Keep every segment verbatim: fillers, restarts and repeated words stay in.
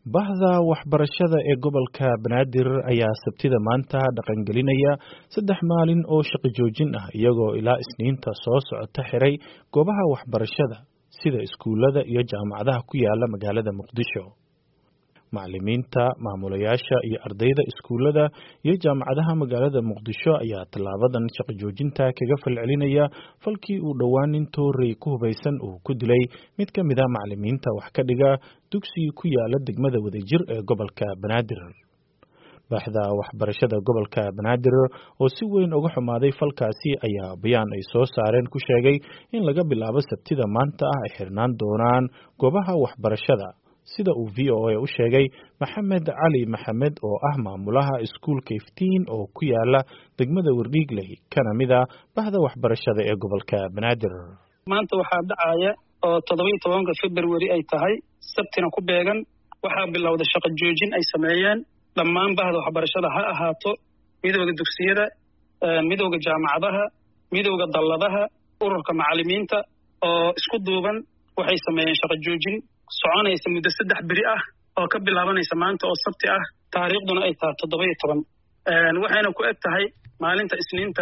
bahda waxbarashada ee gobolka Banaadir ayaa sabtida maanta dhaqangelinaya saddex maalin oo shaqo joojin ah iyagoo ilaa Isniinta soo socota xiray goobaha waxbarashada sida iskuulada iyo jaamacadaha ku yaala magaalada Muqdisho. Macallimiinta, maamulayaasha iyo ardayda iskuulada iyo jaamacadaha magaalada Muqdisho ayaa tallaabadan shaqo joojinta kaga falcelinaya falkii uu dhowaan nin Toorey ku hubaysan uu ku dilay mid ka mid ah macallimiinta wax ka dhiga dugsi ku yaala degmada Wadajir ee gobolka Banaadir. Bahda waxbarashada gobolka Banaadir oo si weyn uga xumaaday falkaasi ayaa bayaan ay soo saareen ku sheegay in laga bilaabo sabtida maanta ah ay xirnaan doonaan goobaha waxbarashada. sida uu V O A u sheegay Maxamed Cali Maxamed oo ah maamulaha iskuulka Iftiin oo ku yaala degmada Wardhiigley kana mid ah bahda waxbarashada ee gobolka Banaadir. Maanta waxaa dhacaya oo toddoba iyo tobanka February ay tahay sabtina ku beegan waxaa bilowday shaqo joojin ay sameeyeen dhammaan bahda waxbarashada ha ahaato midowga dugsiyada, midowga jaamacadaha, midowga dalladaha, ururka macallimiinta oo isku duuban waxay sameeyeen shaqo joojin soconaysa muddo saddex biri ah oo ka bilaabanaysa maanta oo sabti ah taariikhduna ay tahay toddoba iyo toban waxayna ku eg tahay maalinta Isniinta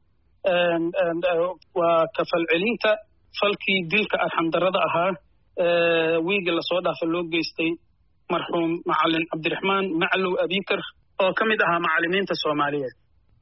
waa kafalcelinta falkii dilka arxamdarrada ahaa wiiga lasoo dhaafay loo geystay marxuum macallin Cabdiraxmaan Maclow Abikar oo ka mid ahaa macallimiinta Soomaaliyeed.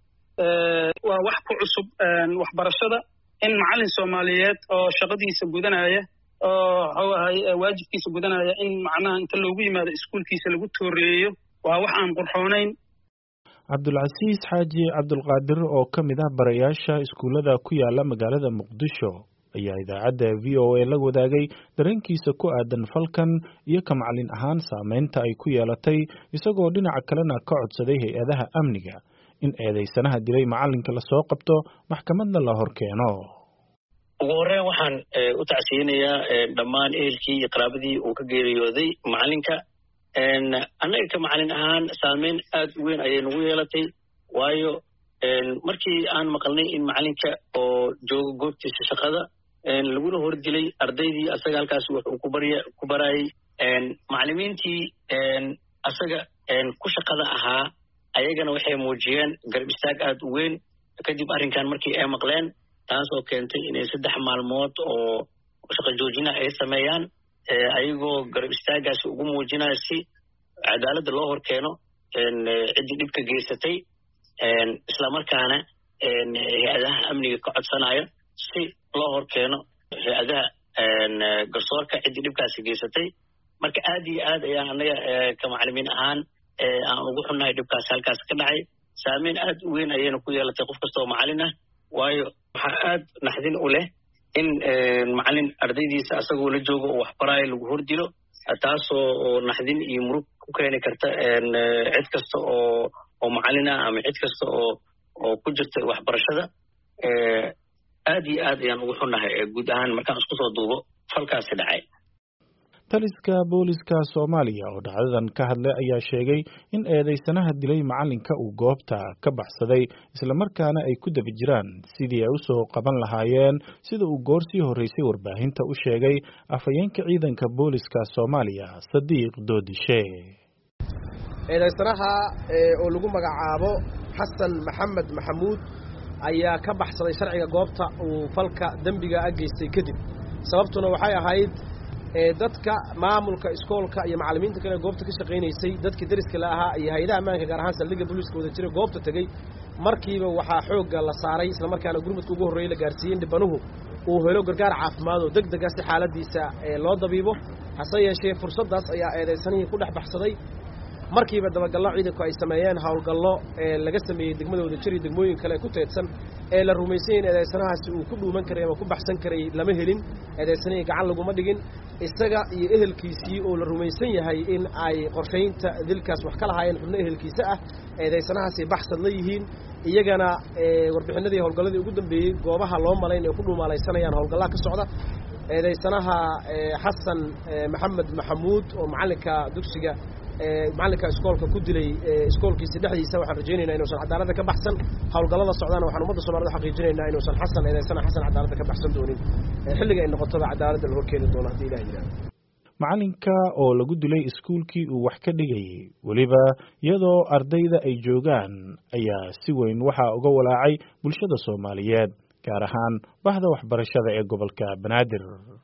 waa wax ku cusub waxbarashada in macallin Soomaaliyeed oo shaqadiisa gudanaya oo hawahay waajibkiisa gudanaya in macnaha inta loogu yimaado iskuulkiisa lagu tooreeyo waa wax aan qurxoonayn. Cabdulcasiis Xaaji Cabdulqaadir oo ka mid ah barayaasha iskuulada ku yaala magaalada Muqdisho ayaa idaacadda V O A la wadaagay dareenkiisa ku aadan falkan iyo ka macallin ahaan saameynta ay ku yeelatay isagoo dhinaca kalena ka codsaday hay-adaha amniga in eedeysanaha dilay macallinka la soo qabto maxkamadna la horkeeno. ugu horreyn waxaan u tacsiyinayaa dhammaan ehelkii iyo qaraabadii uu ka geeriyooday macallinka annaga ka macallin ahaan saameyn aad u weyn ayay nagu yeelatay waayo markii aan maqalnay in macallinka oo jooga goobtiisa shaqada laguna hordilay ardaydii asaga halkaas wax uu ku barya ku barayay macallimiintii asaga ku shaqada ahaa ayagana waxay muujiyeen garab istaag aad u weyn kadib arrinkan markii ay maqleen taas oo keentay inay saddex maalmood oo shaqo joojina ay sameeyaan ayagoo garab istaagaasi ugu muujinaya si cadaaladda loo horkeeno ciddii dhibka geysatay islamarkaana hay-adaha amniga ka codsanayo si loo horkeeno hay-adaha garsoorka ciddii dhibkaasi geysatay. marka aad iyo aad ayaan annaga ka macallimiin ahaan aan ugu xunnahay dhibkaasi halkaas ka dhacay saameyn aad u weyn ayayna ku yeelatay qof kasta oo macallin ah waayo waxaa aad naxdin u leh in macallin ardaydiisa asagoo la joogo oo waxbaraayo lagu hordilo taasoo oo naxdin iyo murug ku keeni karta cid kasta oo oo macallin ah ama cid kasta oo oo ku jirta waxbarashada aad iyo aad ayaan ugu xunnahay guud ahaan markaan isku soo duubo falkaasi dhacay. Taliska booliska Soomaaliya oo dhacdadan ka hadlay ayaa sheegay in eedeysanaha dilay macallinka uu goobta ka baxsaday isla markaana ay ku daba jiraan sidii ay u soo qaban lahaayeen sida uu goor sii horeysay warbaahinta u sheegay afhayeenka ciidanka booliska Soomaaliya Sadiiq Doodishe. eedeysanaha oo lagu magacaabo Xasan Maxamed Maxamuud ayaa ka baxsaday sharciga goobta uu falka dambiga ageystay kadib sababtuna waxay ahayd dadka maamulka iskoolka iyo macallimiinta kale goobta ka shaqeynaysay dadkii dariska la ahaa iyo hay'adaha ammaanka gaar ahaan saldhigga booliska wada jira goobta tagay markiiba waxaa xoogga la saaray isla markaana gurmadka ugu horreeyay la gaarsiiyey dhibanuhu uu helo gargaar caafimaad oo degdeg ah si xaaladiisa loo dabiibo hase yeeshee fursaddaas ayaa eedeysanihii ku dhex baxsaday markiiba dabagallo ciidanku ay sameeyeen howlgallo laga sameeyey degmada Wadajir iyo degmooyin kale ku teedsan ee la rumaysan in eedeysanahaasi uu ku dhuuman karay ama ku baxsan karay lama helin eedeysanihii gacan laguma dhigin isaga iyo ehelkiisii oo la rumaysan yahay in ay qorshaynta dilkaas wax ka lahaayeen xubno ehelkiisa ah eedeysanahaasi baxsad la yihiin iyagana warbixinadii howlgalladii ugu dambeeyey goobaha loo malayn ee ku dhuumaalaysanayaan howlgallaha ka socda eedeysanaha Xasan Maxamed Maxamuud oo macallinka dugsiga macallinka iskoolka ku dilay iskoolkiisa dhexdiisa waxaan rajaynaynaa inuusan cadaaladda ka baxsan howlgallada socdaan waxaan ummadda Soomaaliyeed xaqiijinaynaa inuusan Xasan eedeysana Xasan cadaaladda ka baxsan doonin xilliga ay noqoto cadaaladda la horkeeni doono haddii Ilaahay yiraahdo. macalinka oo lagu dilay iskuulkii uu wax ka dhigayay weliba iyadoo ardayda ay joogaan ayaa si weyn waxaa uga walaacay bulshada Soomaaliyeed gaar ahaan bahda waxbarashada ee gobolka Banaadir.